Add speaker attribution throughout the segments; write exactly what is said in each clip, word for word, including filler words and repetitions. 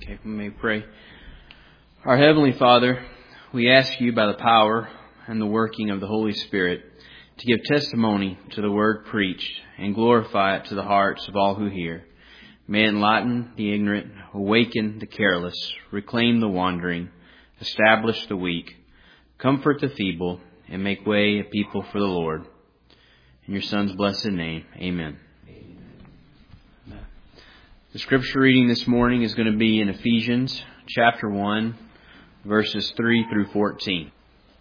Speaker 1: Okay, we may pray. Our Heavenly Father, we ask you by the power and the working of the Holy Spirit to give testimony to the word preached and glorify it to the hearts of all who hear. May it enlighten the ignorant, awaken the careless, reclaim the wandering, establish the weak, comfort the feeble, and make way a people for the Lord. In your Son's blessed name, amen. The scripture reading this morning is going to be in Ephesians chapter one, verses three through fourteen.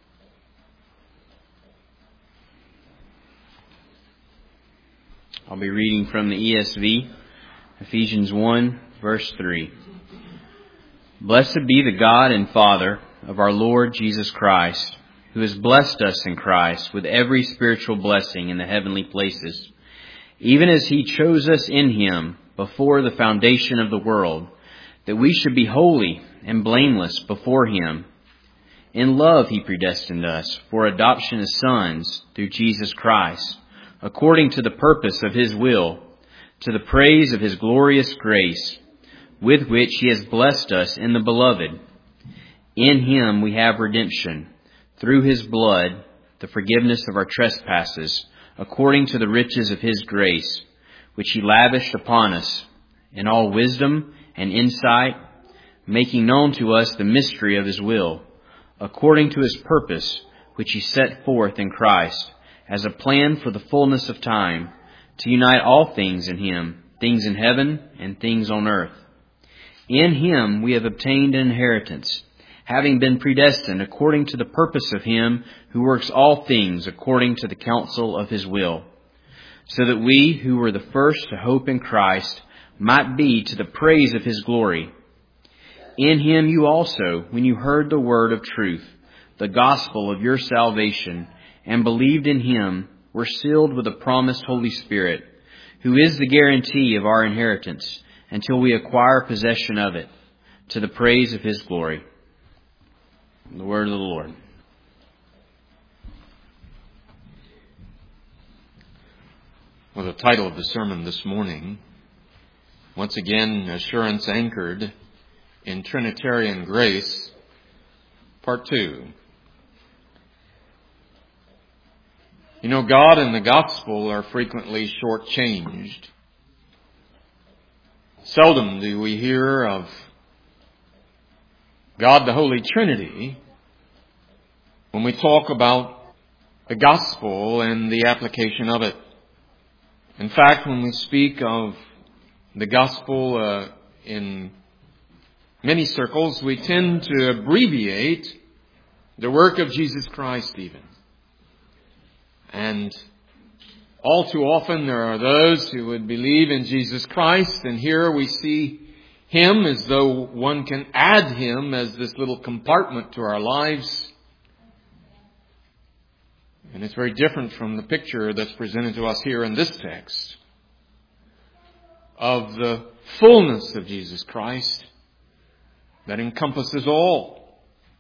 Speaker 1: I'll be reading from the E S V, Ephesians one, verse three. Blessed be the God and Father of our Lord Jesus Christ, who has blessed us in Christ with every spiritual blessing in the heavenly places, even as He chose us in Him before the foundation of the world, that we should be holy and blameless before Him. In love He predestined us for adoption as sons through Jesus Christ, according to the purpose of His will, to the praise of His glorious grace, with which He has blessed us in the Beloved. In Him we have redemption, through His blood, the forgiveness of our trespasses, according to the riches of His grace, which He lavished upon us in all wisdom and insight, making known to us the mystery of His will, according to His purpose, which He set forth in Christ, as a plan for the fullness of time, to unite all things in Him, things in heaven and things on earth. In Him we have obtained an inheritance, having been predestined according to the purpose of Him who works all things according to the counsel of His will, so that we who were the first to hope in Christ might be to the praise of His glory. In Him you also, when you heard the word of truth, the gospel of your salvation, and believed in Him, were sealed with the promised Holy Spirit, who is the guarantee of our inheritance, until we acquire possession of it, to the praise of His glory. The word of the Lord.
Speaker 2: Well, the title of the sermon this morning, once again, Assurance Anchored in Trinitarian Grace, Part two. You know, God and the gospel are frequently shortchanged. Seldom do we hear of God the Holy Trinity when we talk about the gospel and the application of it. In fact, when we speak of the gospel uh, in many circles, we tend to abbreviate the work of Jesus Christ even. And all too often there are those who would believe in Jesus Christ, and here we see Him as though one can add Him as this little compartment to our lives. And it's very different from the picture that's presented to us here in this text of the fullness of Jesus Christ that encompasses all.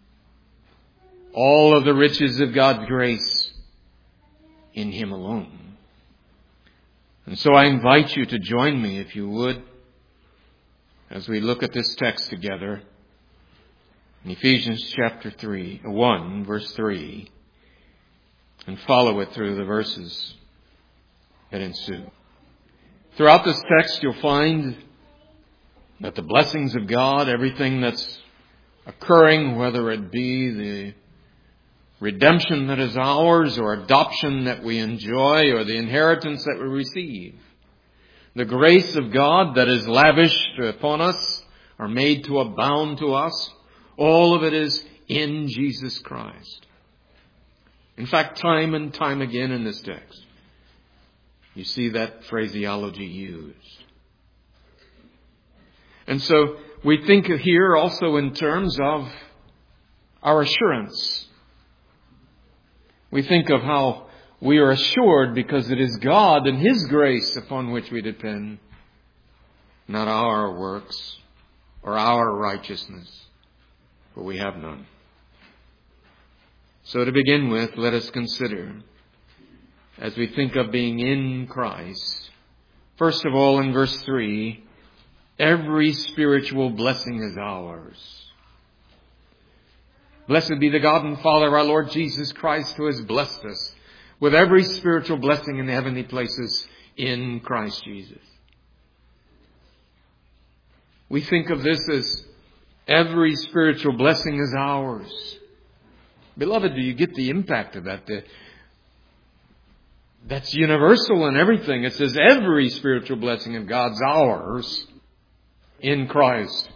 Speaker 2: All of the riches of God's grace in Him alone. And so I invite you to join me, if you would, as we look at this text together in Ephesians chapter three, one, verse three. And follow it through the verses that ensue. Throughout this text, you'll find that the blessings of God, everything that's occurring, whether it be the redemption that is ours, or adoption that we enjoy, or the inheritance that we receive, the grace of God that is lavished upon us, or made to abound to us, all of it is in Jesus Christ. In fact, time and time again in this text, you see that phraseology used. And so we think here also in terms of our assurance. We think of how we are assured because it is God and His grace upon which we depend, not our works or our righteousness, for we have none. So to begin with, let us consider, as we think of being in Christ, first of all in verse three, Every spiritual blessing is ours. Blessed be the God and Father of our Lord Jesus Christ, who has blessed us with every spiritual blessing in the heavenly places in Christ Jesus. We think of this as every spiritual blessing is ours. Beloved, do you get the impact of that? The, that's universal in everything. It says every spiritual blessing of God's ours in Christ.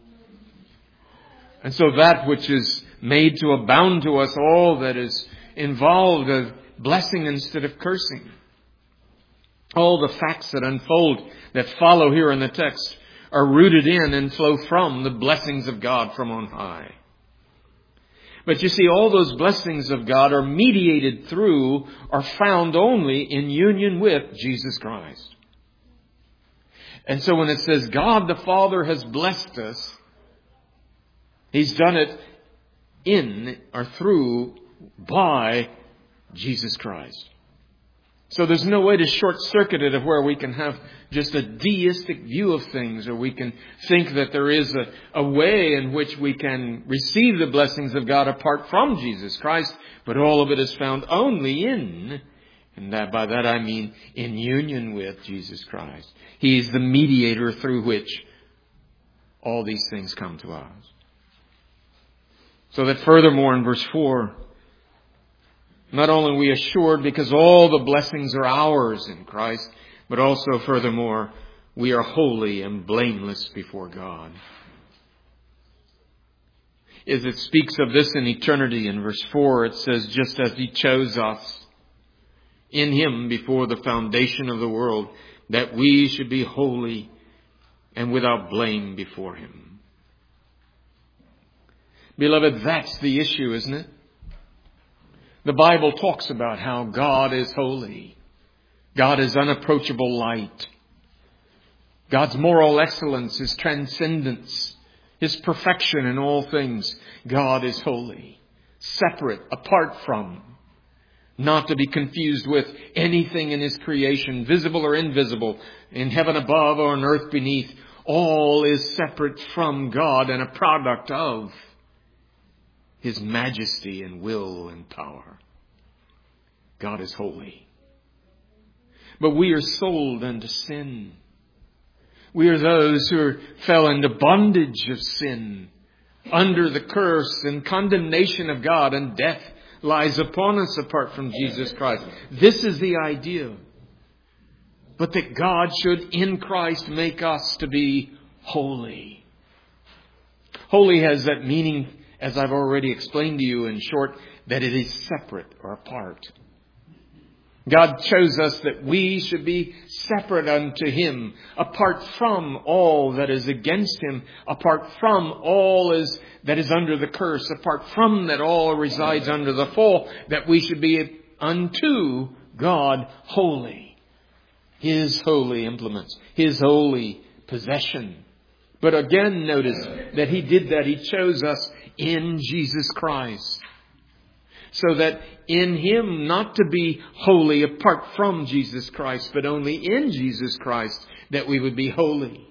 Speaker 2: And so that which is made to abound to us all that is involved of blessing instead of cursing. All the facts that unfold, that follow here in the text, are rooted in and flow from the blessings of God from on high. But you see, all those blessings of God are mediated through, are found only in union with Jesus Christ. And so when it says God the Father has blessed us, He's done it in or through, by Jesus Christ. So there's no way to short circuit it of where we can have just a deistic view of things, or we can think that there is a, a way in which we can receive the blessings of God apart from Jesus Christ, but all of it is found only in, and that by that I mean in union with Jesus Christ. He is the mediator through which all these things come to us. So that furthermore in verse four, not only are we assured because all the blessings are ours in Christ, but also furthermore, we are holy and blameless before God. As it speaks of this in eternity in verse four, it says, just as He chose us in Him before the foundation of the world, that we should be holy and without blame before Him. Beloved, that's the issue, isn't it? The Bible talks about how God is holy. God is unapproachable light. God's moral excellence, His transcendence, His perfection in all things. God is holy, separate, apart from, not to be confused with anything in His creation, visible or invisible, in heaven above or on earth beneath. All is separate from God and a product of His majesty and will and power. God is holy. But we are sold unto sin. We are those who are, fell into bondage of sin, under the curse and condemnation of God, and death lies upon us apart from Jesus Christ. This is the idea. But that God should in Christ make us to be holy. Holy has that meaning, as I've already explained to you in short, that it is separate or apart. God chose us that we should be separate unto Him, apart from all that is against Him, apart from all is, that is under the curse, apart from that all resides under the fall, that we should be unto God holy. His holy implements, His holy possession. But again, notice that He did that. He chose us in Jesus Christ. So that in Him, not to be holy apart from Jesus Christ, but only in Jesus Christ, that we would be holy.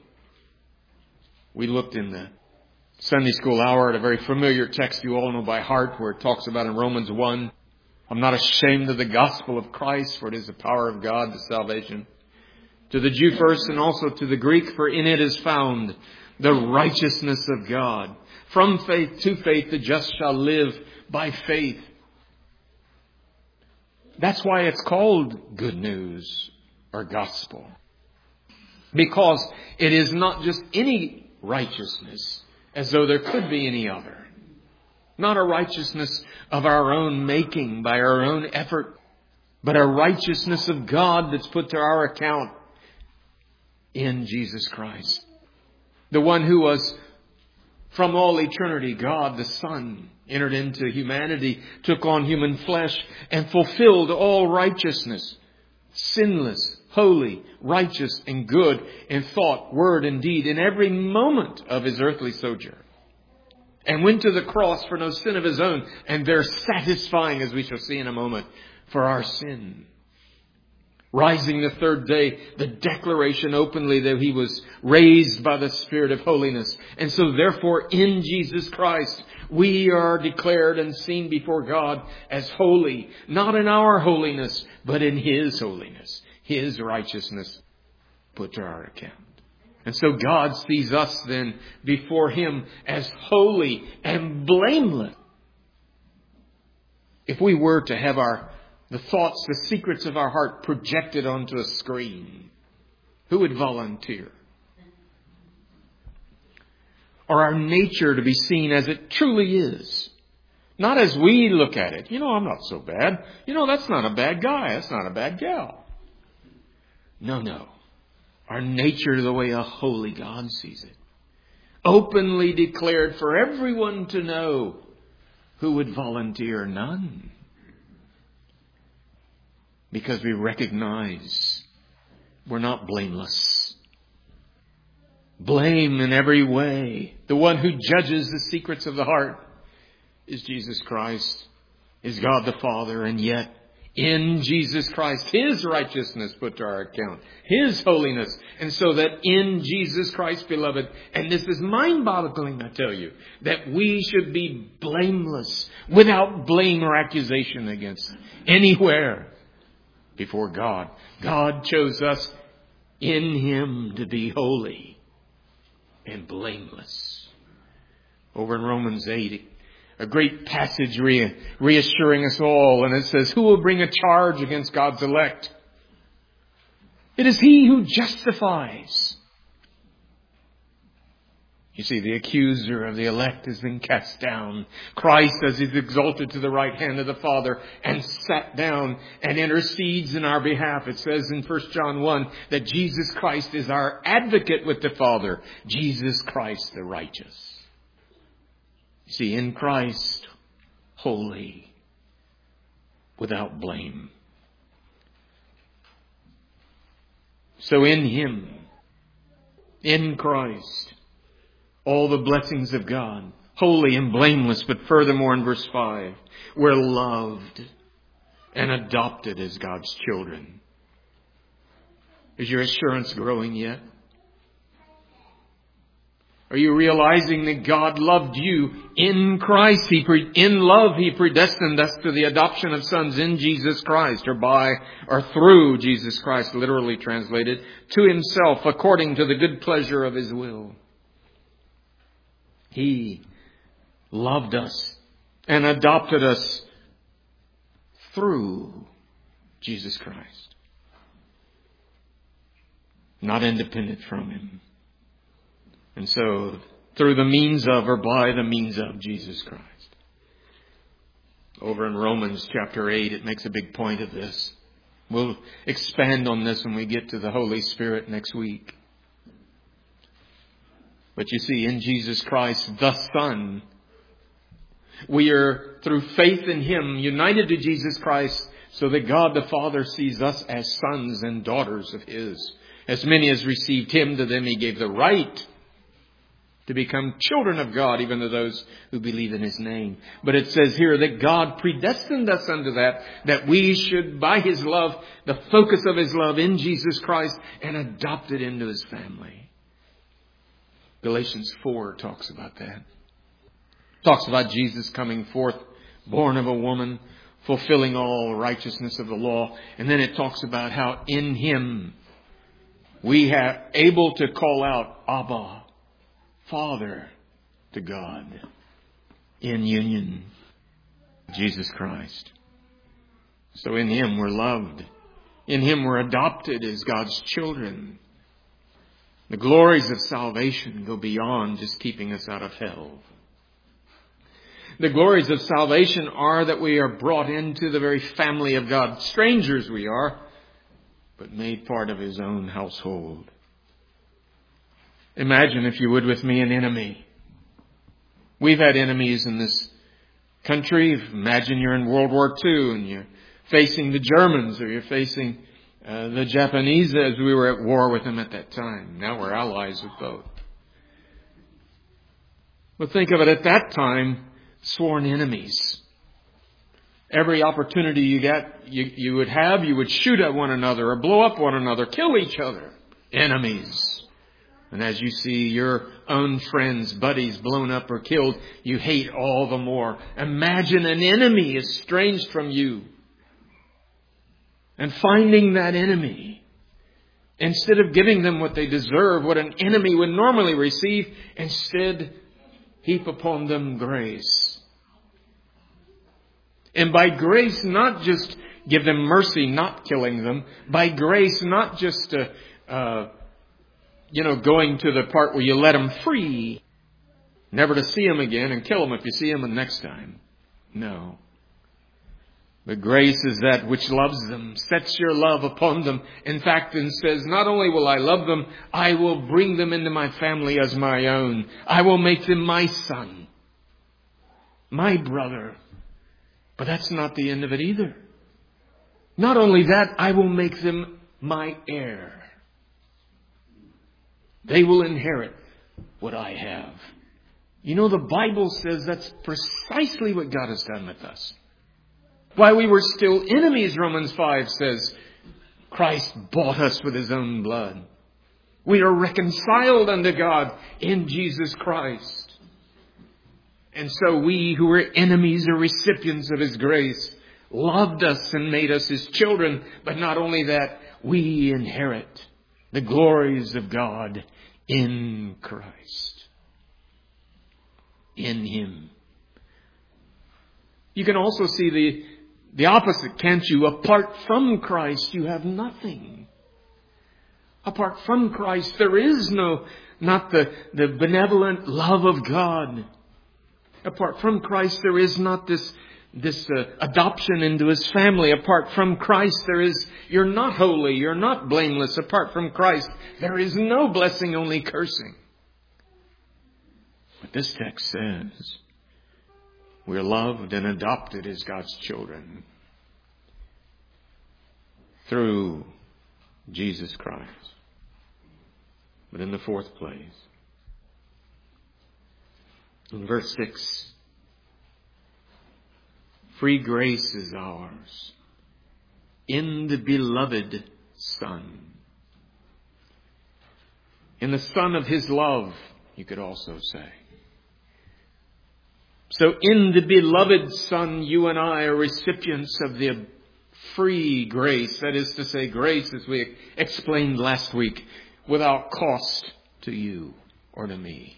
Speaker 2: We looked in the Sunday school hour at a very familiar text you all know by heart, where it talks about in Romans one, I'm not ashamed of the gospel of Christ, for it is the power of God to salvation. To the Jew first, and also to the Greek, for in it is found the righteousness of God. From faith to faith, the just shall live by faith. That's why it's called good news or gospel. Because it is not just any righteousness, as though there could be any other. Not a righteousness of our own making, by our own effort, but a righteousness of God that's put to our account in Jesus Christ. The one who was from all eternity, God the Son, entered into humanity, took on human flesh, and fulfilled all righteousness. Sinless, holy, righteous, and good in thought, word, and deed, in every moment of His earthly sojourn. And went to the cross for no sin of His own, and there satisfying, as we shall see in a moment, for our sin. Rising the third day, the declaration openly that he was raised by the Spirit of holiness. And so therefore in Jesus Christ, we are declared and seen before God as holy, not in our holiness, but in His holiness, His righteousness put to our account. And so God sees us then before Him as holy and blameless. If we were to have our the thoughts, the secrets of our heart projected onto a screen, who would volunteer? Or our nature to be seen as it truly is. Not as we look at it. You know, I'm not so bad. You know, that's not a bad guy. That's not a bad gal. No, no. Our nature the way a holy God sees it. Openly declared for everyone to know. Who would volunteer? None. Because we recognize we're not blameless. Blame in every way. The one who judges the secrets of the heart is Jesus Christ, is God the Father, and yet in Jesus Christ, His righteousness put to our account, His holiness. And so that in Jesus Christ, beloved, and this is mind-boggling, I tell you, that we should be blameless, without blame or accusation against anywhere before God. God chose us in Him to be holy and blameless. Over in Romans eight, a great passage re- reassuring us all. And it says, who will bring a charge against God's elect? It is He who justifies. You see, the accuser of the elect has been cast down. Christ, as He's exalted to the right hand of the Father and sat down and intercedes in our behalf. It says in First John one that Jesus Christ is our advocate with the Father. Jesus Christ the righteous. You see, in Christ, holy, without blame. So in Him, in Christ, all the blessings of God, holy and blameless, but furthermore in verse five, we're loved and adopted as God's children. Is your assurance growing yet? Are you realizing that God loved you in Christ? He pre- in love, He predestined us to the adoption of sons in Jesus Christ, or by or through Jesus Christ, literally translated, to Himself, according to the good pleasure of His will. He loved us and adopted us through Jesus Christ. Not independent from Him. And so, through the means of or by the means of Jesus Christ. Over in Romans chapter eight, it makes a big point of this. We'll expand on this when we get to the Holy Spirit next week. But you see, in Jesus Christ, the Son, we are, through faith in Him, united to Jesus Christ, so that God the Father sees us as sons and daughters of His. As many as received Him, to them He gave the right to become children of God, even to those who believe in His name. But it says here that God predestined us unto that, that we should, by His love, the focus of His love in Jesus Christ, and adopted into His family. Galatians four talks about that. Talks about Jesus coming forth, born of a woman, fulfilling all righteousness of the law. And then it talks about how in Him we are able to call out, Abba, Father, to God, in union with Jesus Christ. So in Him we're loved. In Him we're adopted as God's children. The glories of salvation go beyond just keeping us out of hell. The glories of salvation are that we are brought into the very family of God. Strangers we are, but made part of His own household. Imagine, if you would, with me, an enemy. We've had enemies in this country. Imagine you're in World War Two and you're facing the Germans, or you're facing uh, the Japanese, as we were at war with them at that time. Now we're allies with both. But think of it, at that time, sworn enemies. every opportunity you get, you, you would have, you would shoot at one another or blow up one another, kill each other. Enemies. And as you see your own friends, buddies blown up or killed, you hate all the more. Imagine an enemy estranged from you. And finding that enemy, instead of giving them what they deserve, what an enemy would normally receive, instead heap upon them grace. And by grace, not just give them mercy, not killing them. By grace, not just, uh, uh, you know, going to the part where you let them free, never to see them again and kill them if you see them the next time. No. But grace is that which loves them, sets your love upon them. In fact, and says, not only will I love them, I will bring them into my family as my own. I will make them my son, my brother. But that's not the end of it either. Not only that, I will make them my heir. They will inherit what I have. You know, the Bible says that's precisely what God has done with us. While we were still enemies, Romans five says, Christ bought us with His own blood. We are reconciled unto God in Jesus Christ. And so we who were enemies are recipients of His grace, loved us and made us His children. But not only that, we inherit the glories of God in Christ. In Him. You can also see the, the opposite, can't you? Apart from Christ, you have nothing. Apart from Christ, there is no, not the, the benevolent love of God. Apart from Christ, there is not this, this uh, adoption into His family. Apart from Christ, there is, you're not holy, you're not blameless. Apart from Christ, there is no blessing, only cursing. But this text says, we're loved and adopted as God's children through Jesus Christ. But in the fourth place, in verse six, free grace is ours in the beloved Son. In the Son of His love, you could also say. So in the beloved Son, you and I are recipients of the free grace. That is to say, grace, as we explained last week, without cost to you or to me.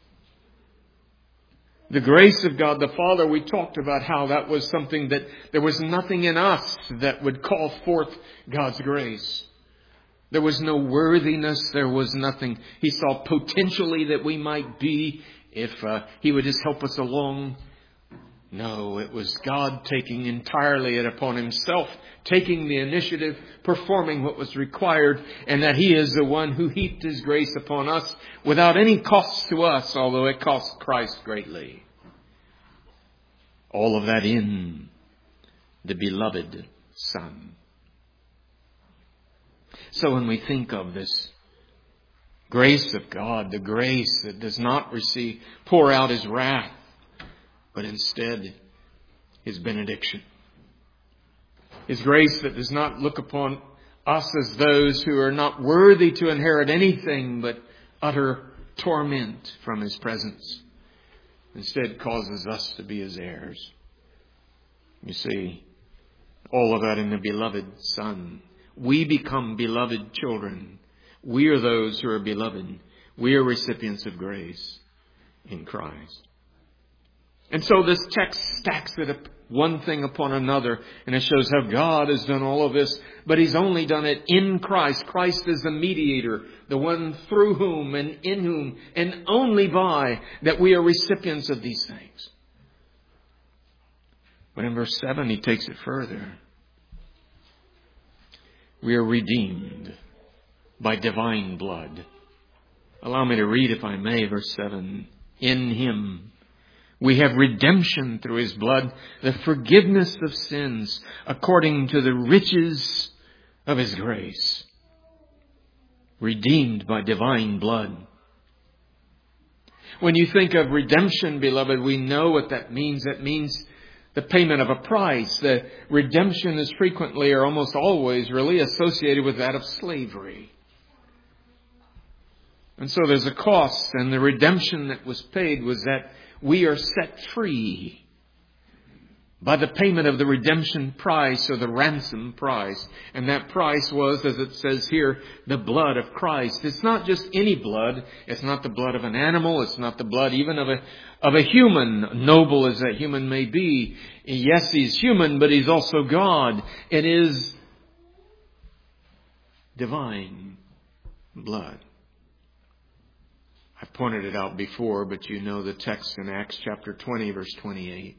Speaker 2: The grace of God the Father, we talked about how that was something that there was nothing in us that would call forth God's grace. There was no worthiness. There was nothing. He saw potentially that we might be if uh, He would just help us along. No, it was God taking entirely it upon Himself, taking the initiative, performing what was required, and that He is the one who heaped His grace upon us without any cost to us, although it cost Christ greatly. All of that in the beloved Son. So when we think of this grace of God, the grace that does not receive, pour out His wrath, but instead His benediction. His grace that does not look upon us as those who are not worthy to inherit anything but utter torment from His presence. Instead causes us to be His heirs. You see, all of that in the beloved Son. We become beloved children. We are those who are beloved. We are recipients of grace in Christ. And so this text stacks it up, one thing upon another, and it shows how God has done all of this, but He's only done it in Christ. Christ is the mediator, the one through whom and in whom and only by that we are recipients of these things. But in verse seven, He takes it further. We are redeemed by divine blood. Allow me to read, if I may, verse seven. In Him we have redemption through His blood, the forgiveness of sins, according to the riches of His grace. Redeemed by divine blood. When you think of redemption, beloved, we know what that means. That means the payment of a price. The redemption is frequently or almost always really associated with that of slavery. And so there's a cost, and the redemption that was paid was that we are set free by the payment of the redemption price or the ransom price. And that price was, as it says here, the blood of Christ. It's not just any blood. It's not the blood of an animal. It's not the blood even of a, of a human, noble as that human may be. Yes, he's human, but he's also God. It is divine blood. I've pointed it out before, but you know the text in Acts chapter twenty, verse twenty-eight.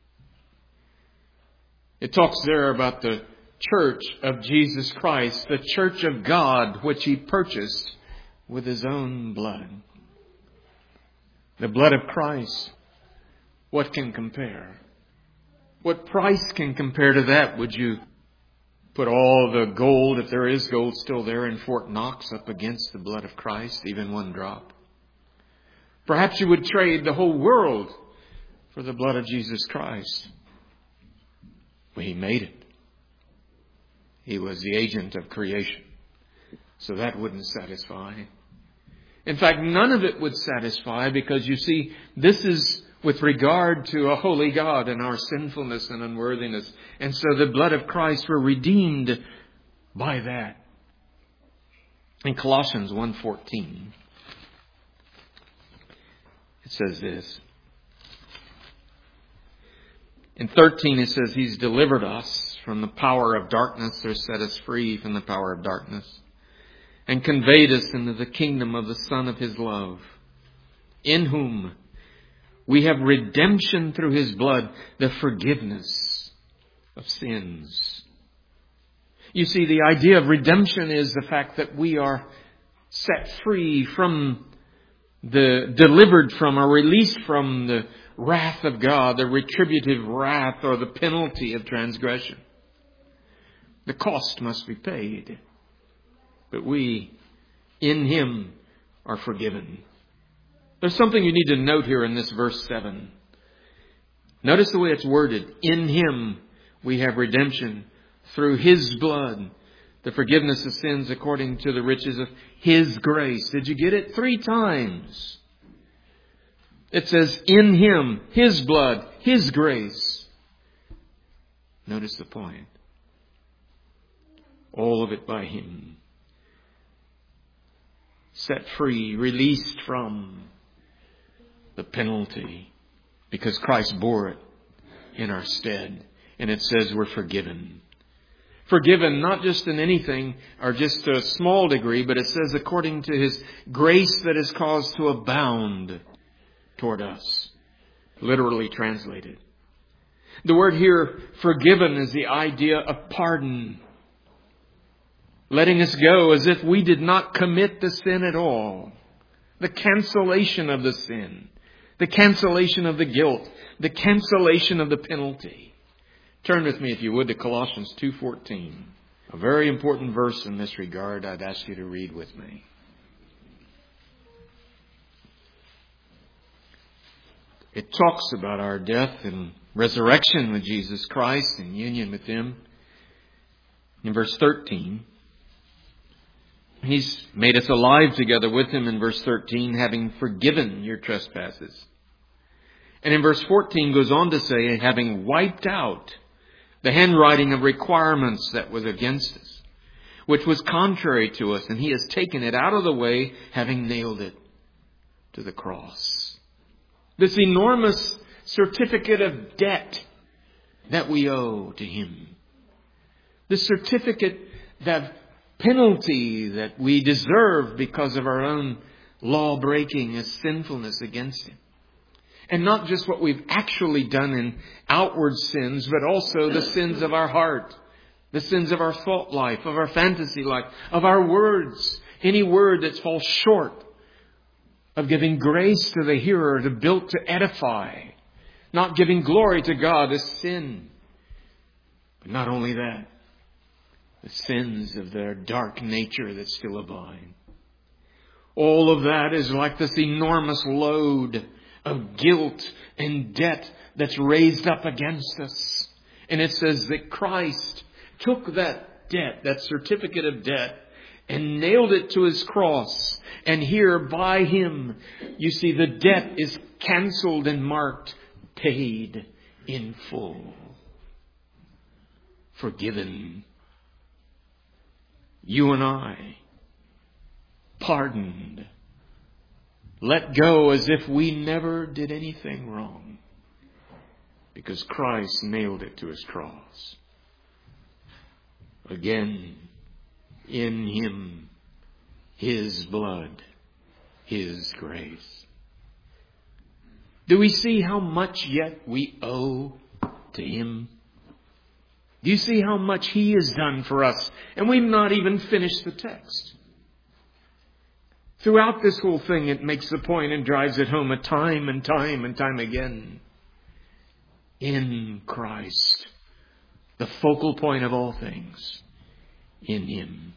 Speaker 2: It talks there about the church of Jesus Christ, the church of God, which he purchased with his own blood. The blood of Christ. What can compare? What price can compare to that? Would you put all the gold, if there is gold still there in Fort Knox, up against the blood of Christ, even one drop? Perhaps you would trade the whole world for the blood of Jesus Christ. Well, he made it. He was the agent of creation. So that wouldn't satisfy. In fact, none of it would satisfy, because you see, this is with regard to a holy God and our sinfulness and unworthiness. And so the blood of Christ were redeemed by that. In Colossians one fourteen, it says this. In thirteen, it says, he's delivered us from the power of darkness, or set us free from the power of darkness, and conveyed us into the kingdom of the Son of his love, in whom we have redemption through his blood, the forgiveness of sins. You see, the idea of redemption is the fact that we are set free from the, delivered from or released from the wrath of God, the retributive wrath or the penalty of transgression. The cost must be paid. But we, in him, are forgiven. There's something you need to note here in this verse seven. Notice the way it's worded. In him we have redemption through his blood, the forgiveness of sins according to the riches of his grace. Did you get it? Three times. It says, in him, his blood, his grace. Notice the point. All of it by him. Set free, released from the penalty, because Christ bore it in our stead. And it says we're forgiven. Forgiven not just in anything or just to a small degree, but it says according to his grace that is caused to abound toward us. Literally translated. The word here, forgiven, is the idea of pardon. Letting us go as if we did not commit the sin at all. The cancellation of the sin. The cancellation of the guilt. The cancellation of the penalty. Turn with me, if you would, to Colossians two fourteen. A very important verse in this regard I'd ask you to read with me. It talks about our death and resurrection with Jesus Christ and union with him. In verse thirteen, he's made us alive together with him in verse thirteen, having forgiven your trespasses. And in verse fourteen goes on to say, having wiped out the handwriting of requirements that was against us, which was contrary to us, and he has taken it out of the way, having nailed it to the cross. This enormous certificate of debt that we owe to him. This certificate, that penalty that we deserve because of our own law-breaking and sinfulness against him. And not just what we've actually done in outward sins, but also the sins of our heart. The sins of our thought life, of our fantasy life, of our words. Any word that falls short of giving grace to the hearer, to build to edify. Not giving glory to God is sin. But not only that, the sins of their dark nature that still abide. All of that is like this enormous load of guilt and debt that's raised up against us. And it says that Christ took that debt, that certificate of debt, and nailed it to his cross. And here by him, you see the debt is canceled and marked paid in full. Forgiven. You and I, pardoned. Let go as if we never did anything wrong. Because Christ nailed it to his cross. Again, in him, his blood, his grace. Do we see how much yet we owe to him? Do you see how much he has done for us? And we've not even finished the text. Throughout this whole thing, it makes the point and drives it home a time and time and time again. In Christ, the focal point of all things, in him.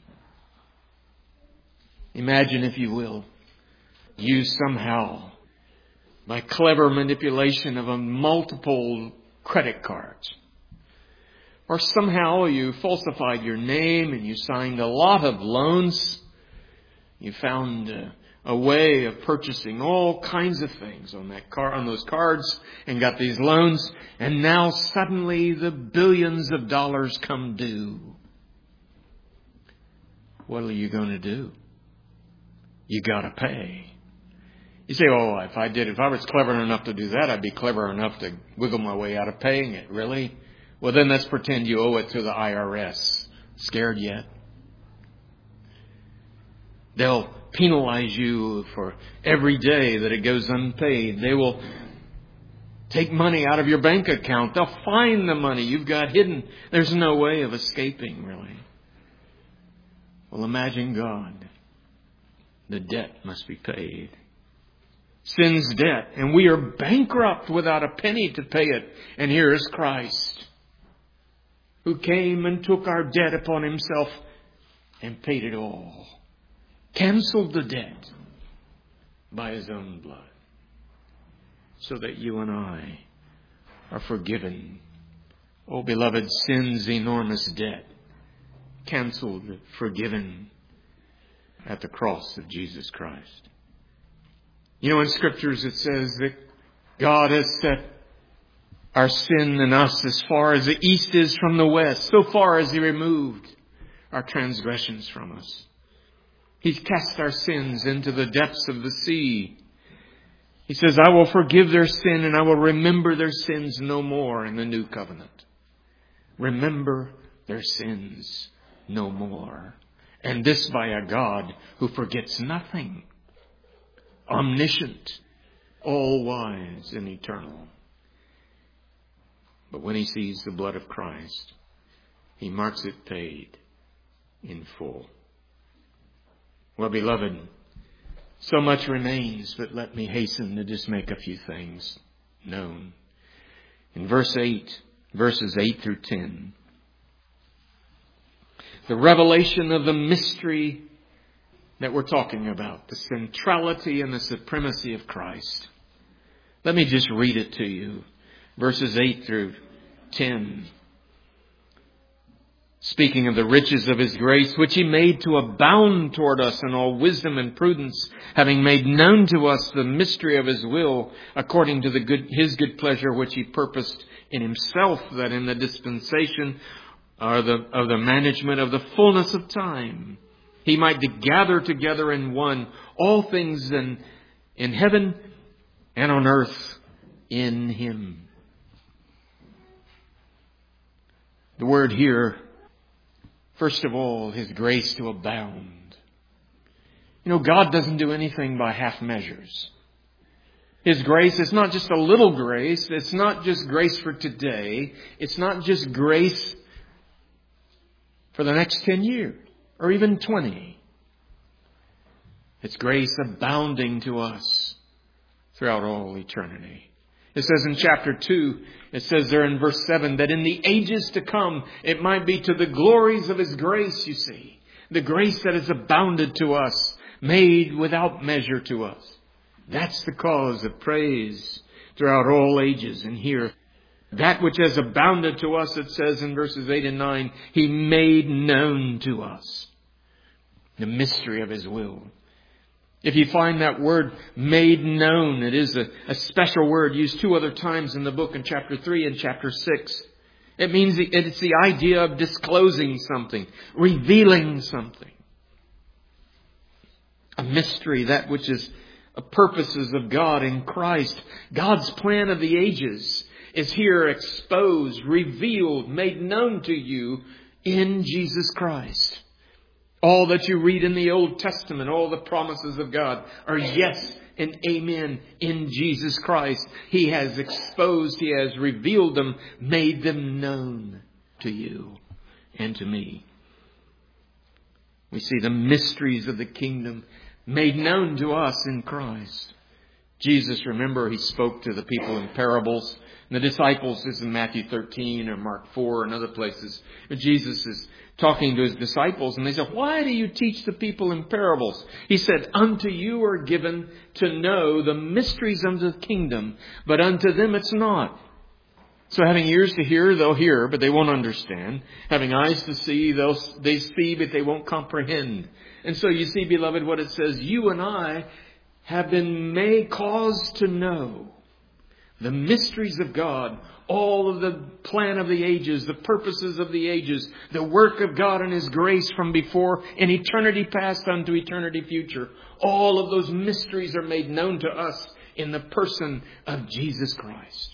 Speaker 2: Imagine, if you will, you somehow, by clever manipulation of a multiple credit cards, or somehow you falsified your name and you signed a lot of loans. You found a, a way of purchasing all kinds of things on that car, on those cards, and got these loans. And now suddenly the billions of dollars come due. What are you going to do? You got to pay. You say, "Oh, if I did, if I was clever enough to do that, I'd be clever enough to wiggle my way out of paying it." Really? Well, then let's pretend you owe it to the I R S. Scared yet? They'll penalize you for every day that it goes unpaid. They will take money out of your bank account. They'll find the money you've got hidden. There's no way of escaping, really. Well, imagine God. The debt must be paid. Sin's debt. And we are bankrupt without a penny to pay it. And here is Christ, who came and took our debt upon himself and paid it all. Canceled the debt by his own blood. So that you and I are forgiven. Oh, beloved, sin's enormous debt. Canceled, forgiven at the cross of Jesus Christ. You know, in Scriptures it says that God has set our sin and us as far as the east is from the west, so far as he removed our transgressions from us. He's cast our sins into the depths of the sea. He says, "I will forgive their sin and I will remember their sins no more," in the new covenant. Remember their sins no more. And this by a God who forgets nothing. Omniscient, all-wise and eternal. But when he sees the blood of Christ, he marks it paid in full. Well, beloved, so much remains, but let me hasten to just make a few things known. In verse eight, verses eight through ten, the revelation of the mystery that we're talking about, the centrality and the supremacy of Christ. Let me just read it to you. Verses eight through ten. Speaking of the riches of his grace, which he made to abound toward us in all wisdom and prudence, having made known to us the mystery of his will, according to the good, his good pleasure, which he purposed in himself, that in the dispensation or the, of the management of the fullness of time, he might gather together in one all things in, in heaven and on earth in him. The word here, first of all, his grace to abound. You know, God doesn't do anything by half measures. His grace is not just a little grace. It's not just grace for today. It's not just grace for the next ten years or even twenty. It's grace abounding to us throughout all eternity. It says in chapter two, it says there in verse seven, that in the ages to come, it might be to the glories of his grace, you see. The grace that has abounded to us, made without measure to us. That's the cause of praise throughout all ages. And here, that which has abounded to us, it says in verses eight and nine, He made known to us the mystery of His will. If you find that word made known, it is a, a special word used two other times in the book, in chapter three and chapter six. It means it's the idea of disclosing something, revealing something. A mystery, that which is the purposes of God in Christ. God's plan of the ages is here exposed, revealed, made known to you in Jesus Christ. All that you read in the Old Testament, all the promises of God are yes and amen in Jesus Christ. He has exposed, He has revealed them, made them known to you and to me. We see the mysteries of the kingdom made known to us in Christ. Jesus, remember, He spoke to the people in parables. And the disciples, this is in Matthew thirteen or Mark four and other places. But Jesus is talking to His disciples and they said, why do you teach the people in parables? He said, unto you are given to know the mysteries of the kingdom, but unto them it's not. So having ears to hear, they'll hear, but they won't understand. Having eyes to see, they'll, they see, but they won't comprehend. And so you see, beloved, what it says, you and I have been made cause to know the mysteries of God, all of the plan of the ages, the purposes of the ages, the work of God and His grace from before in eternity past unto eternity future. All of those mysteries are made known to us in the person of Jesus Christ.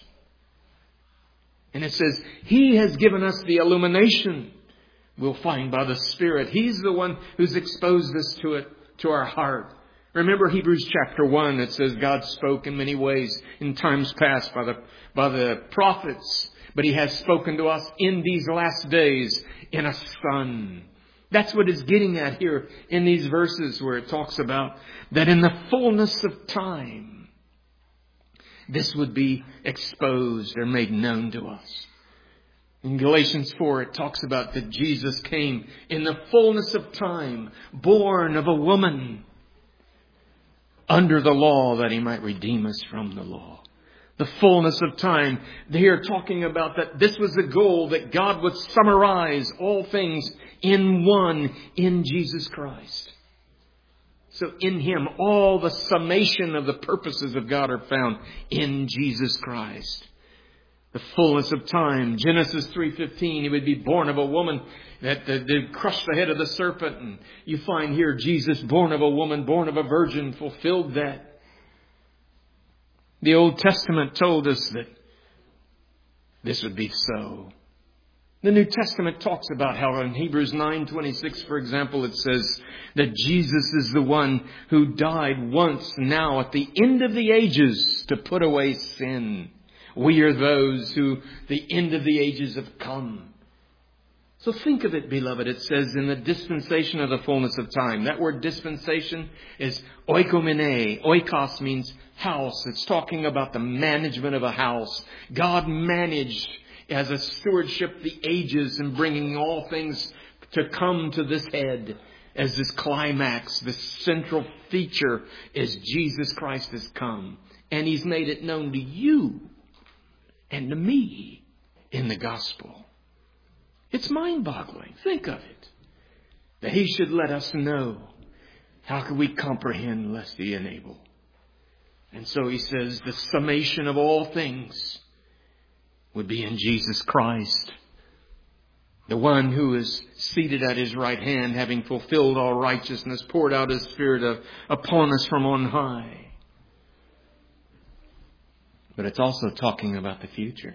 Speaker 2: And it says, He has given us the illumination. We'll find by the Spirit. He's the one who's exposed us to it, to our heart. Remember Hebrews chapter one, it says God spoke in many ways in times past by the, by the prophets. But He has spoken to us in these last days in a Son. That's what it's getting at here in these verses where it talks about that in the fullness of time, this would be exposed or made known to us. In Galatians four, it talks about that Jesus came in the fullness of time, born of a woman, under the law, that He might redeem us from the law. The fullness of time. They are talking about that this was the goal, that God would summarize all things in one, in Jesus Christ. So in Him, all the summation of the purposes of God are found in Jesus Christ. The fullness of time. Genesis three fifteen, He would be born of a woman that did crush the head of the serpent. And you find here Jesus, born of a woman, born of a virgin, fulfilled that. The Old Testament told us that this would be so. The New Testament talks about how in Hebrews nine twenty-six, for example, it says that Jesus is the one who died once now at the end of the ages to put away sin. We are those who the end of the ages have come. So think of it, beloved. It says in the dispensation of the fullness of time. That word dispensation is oikomene. Oikos means house. It's talking about the management of a house. God managed as a stewardship the ages and bringing all things to come to this head as this climax. This central feature is Jesus Christ has come. And He's made it known to you and to me in the gospel. It's mind-boggling. Think of it. That He should let us know. How can we comprehend lest He enable? And so He says the summation of all things would be in Jesus Christ. The one who is seated at His right hand, having fulfilled all righteousness, poured out His Spirit of, upon us from on high. But it's also talking about the future.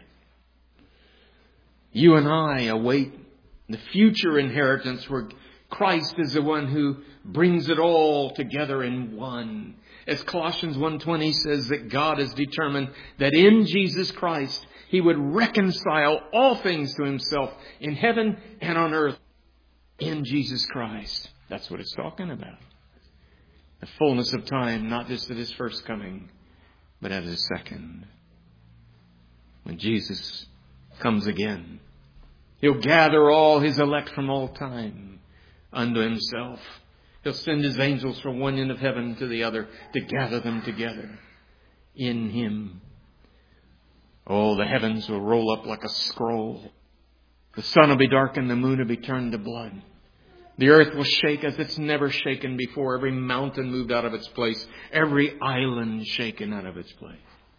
Speaker 2: You and I await the future inheritance where Christ is the one who brings it all together in one. As Colossians one twenty says that God has determined that in Jesus Christ He would reconcile all things to Himself in heaven and on earth in Jesus Christ. That's what it's talking about. The fullness of time, not just at His first coming, but at His second. When Jesus comes again, He'll gather all His elect from all time unto Himself. He'll send His angels from one end of heaven to the other to gather them together in Him. Oh, the heavens will roll up like a scroll. The sun will be darkened, the moon will be turned to blood. The earth will shake as it's never shaken before. Every mountain moved out of its place. Every island shaken out of its place.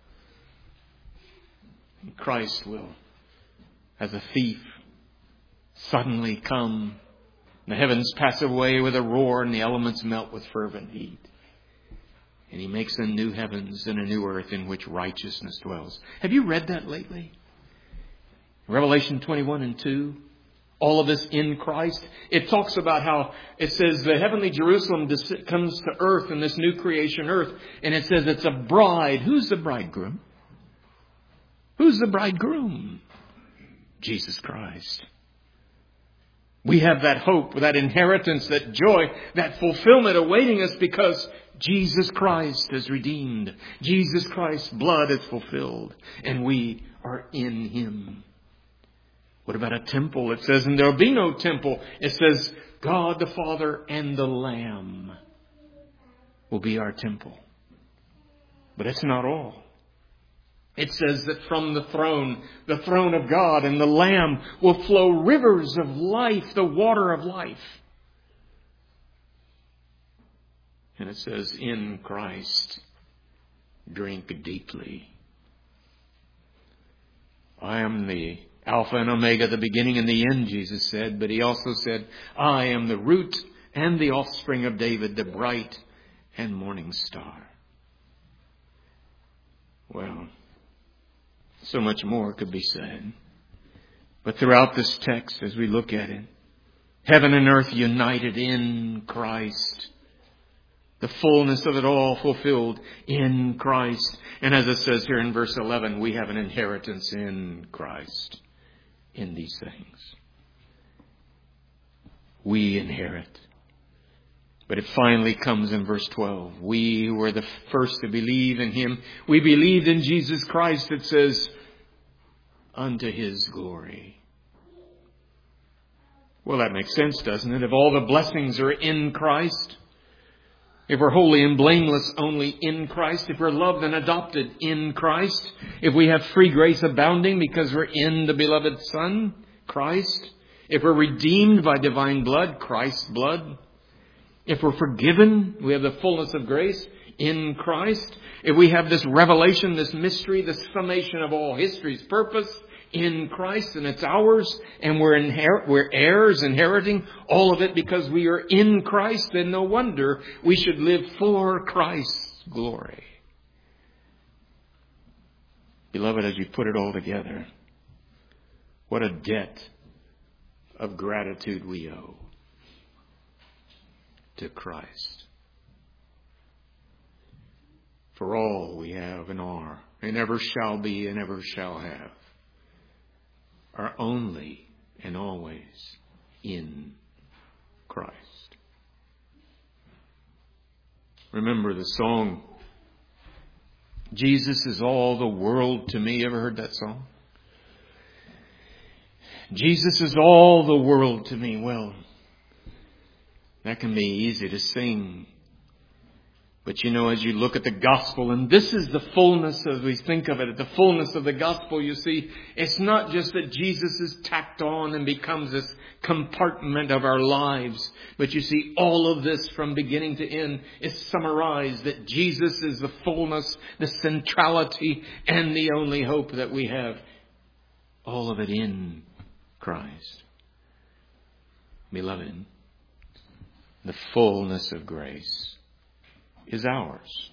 Speaker 2: And Christ will, as a thief, suddenly come. The heavens pass away with a roar and the elements melt with fervent heat. And He makes a new heavens and a new earth in which righteousness dwells. Have you read that lately? Revelation twenty-one and two. All of this in Christ. It talks about how it says the heavenly Jerusalem comes to earth in this new creation earth. And it says it's a bride. Who's the bridegroom? Who's the bridegroom? Jesus Christ. We have that hope, that inheritance, that joy, that fulfillment awaiting us because Jesus Christ has redeemed. Jesus Christ's blood is fulfilled. And we are in Him. What about a temple? It says, and there will be no temple. It says, God the Father and the Lamb will be our temple. But it's not all. It says that from the throne, the throne of God and the Lamb will flow rivers of life, the water of life. And it says, in Christ, drink deeply. I am the Alpha and Omega, the beginning and the end, Jesus said. But He also said, I am the root and the offspring of David, the bright and morning star. Well, so much more could be said. But throughout this text, as we look at it, heaven and earth united in Christ. The fullness of it all fulfilled in Christ. And as it says here in verse eleven, we have an inheritance in Christ. In these things, we inherit. But it finally comes in verse twelve. We were the first to believe in Him. We believed in Jesus Christ, it says, unto His glory. Well, that makes sense, doesn't it? If all the blessings are in Christ, if we're holy and blameless only in Christ, if we're loved and adopted in Christ, if we have free grace abounding because we're in the beloved Son, Christ, if we're redeemed by divine blood, Christ's blood, if we're forgiven, we have the fullness of grace in Christ, if we have this revelation, this mystery, this summation of all history's purpose in Christ, and it's ours, and we're inher- we're heirs, inheriting all of it because we are in Christ, then no wonder we should live for Christ's glory. Beloved, as you put it all together, what a debt of gratitude we owe to Christ. For all we have and are, and ever shall be and ever shall have, are only and always in Christ. Remember the song, Jesus is all the world to me. Ever heard that song? Jesus is all the world to me. Well, that can be easy to sing. But you know, as you look at the gospel, and this is the fullness as we think of it, the fullness of the gospel, you see, it's not just that Jesus is tacked on and becomes this compartment of our lives. But you see, all of this from beginning to end is summarized that Jesus is the fullness, the centrality, and the only hope that we have. All of it in Christ. Beloved, the fullness of grace is ours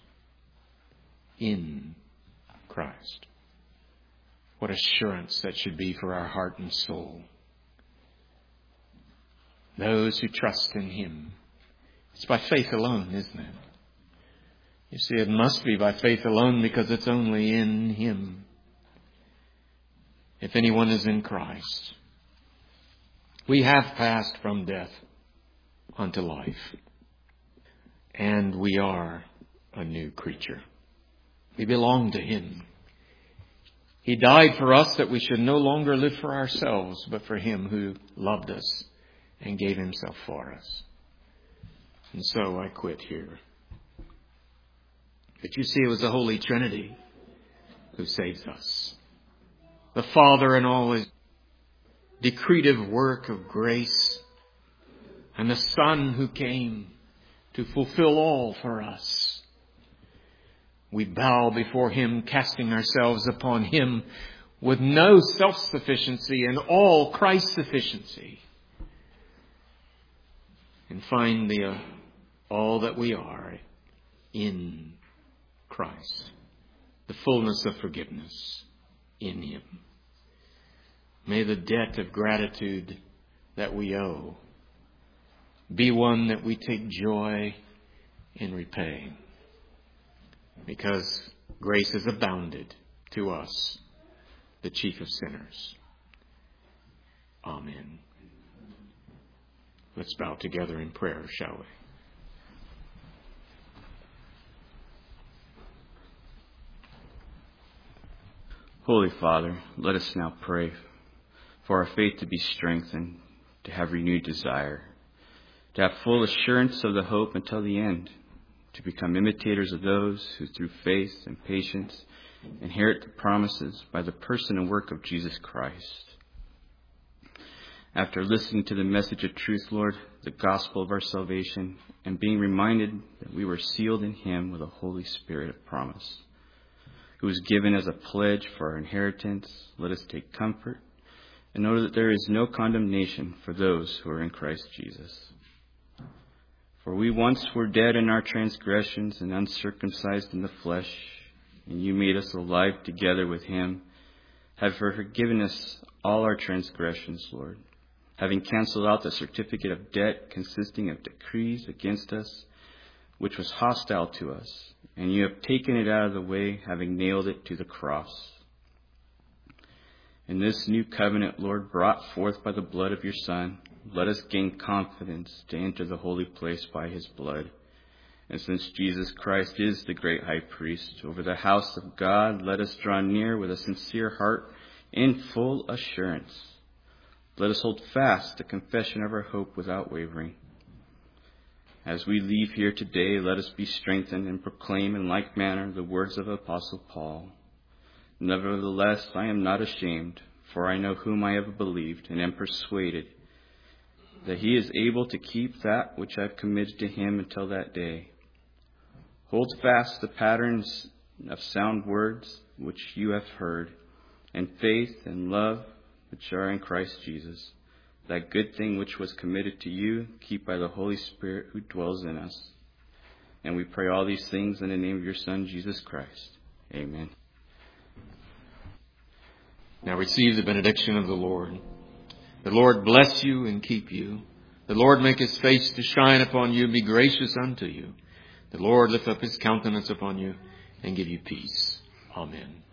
Speaker 2: in Christ. What assurance that should be for our heart and soul. Those who trust in Him. It's by faith alone, isn't it? You see, it must be by faith alone because it's only in Him. If anyone is in Christ, we have passed from death unto life. And we are a new creature. We belong to Him. He died for us that we should no longer live for ourselves, but for Him who loved us and gave Himself for us. And so I quit here. But you see, it was the Holy Trinity who saves us. The Father in all his decretive work of grace, and the Son who came to fulfill all for us. We bow before him, casting ourselves upon him with no self-sufficiency and all Christ's sufficiency, and find the uh, all that we are in Christ, the fullness of forgiveness in him. May the debt of gratitude that we owe be one that we take joy in repaying, because grace has abounded to us, the chief of sinners. Amen. Let's bow together in prayer, shall we?
Speaker 1: Holy Father, let us now pray for our faith to be strengthened, to have renewed desire, to have full assurance of the hope until the end, to become imitators of those who through faith and patience inherit the promises by the person and work of Jesus Christ. After listening to the message of truth, Lord, the gospel of our salvation, and being reminded that we were sealed in him with a Holy Spirit of promise, who was given as a pledge for our inheritance, let us take comfort and know that there is no condemnation for those who are in Christ Jesus. For we once were dead in our transgressions and uncircumcised in the flesh, and you made us alive together with him, have forgiven us all our transgressions, Lord, having canceled out the certificate of debt consisting of decrees against us, which was hostile to us, and you have taken it out of the way, having nailed it to the cross. In this new covenant, Lord, brought forth by the blood of your Son, let us gain confidence to enter the holy place by his blood. And since Jesus Christ is the great high priest over the house of God, let us draw near with a sincere heart in full assurance. Let us hold fast the confession of our hope without wavering. As we leave here today, let us be strengthened and proclaim in like manner the words of Apostle Paul. Nevertheless, I am not ashamed, for I know whom I have believed, and am persuaded that he is able to keep that which I have committed to him until that day. Hold fast the patterns of sound words which you have heard, and faith and love which are in Christ Jesus. That good thing which was committed to you, keep by the Holy Spirit who dwells in us. And we pray all these things in the name of your Son, Jesus Christ. Amen.
Speaker 2: Now receive the benediction of the Lord. The Lord bless you and keep you. The Lord make his face to shine upon you and be gracious unto you. The Lord lift up his countenance upon you and give you peace. Amen.